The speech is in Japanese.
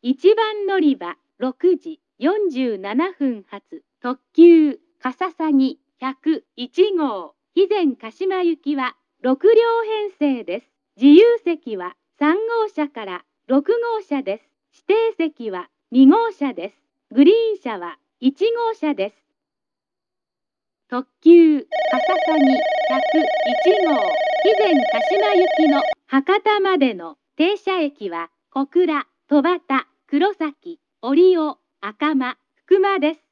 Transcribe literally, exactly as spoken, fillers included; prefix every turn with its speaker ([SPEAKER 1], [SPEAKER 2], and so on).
[SPEAKER 1] いちばん乗り場ろくじよんじゅうななふん発特急かささぎひゃくいちごう肥前鹿島行きはろくりょう編成です。自由席はさんごうしゃからろくごうしゃです。指定席はにごうしゃです。グリーン車はいちごうしゃです。特急かささぎひゃくいちごう肥前鹿島行きの博多までの停車駅は小倉、戸畑、黒崎、折尾、赤間、福間です。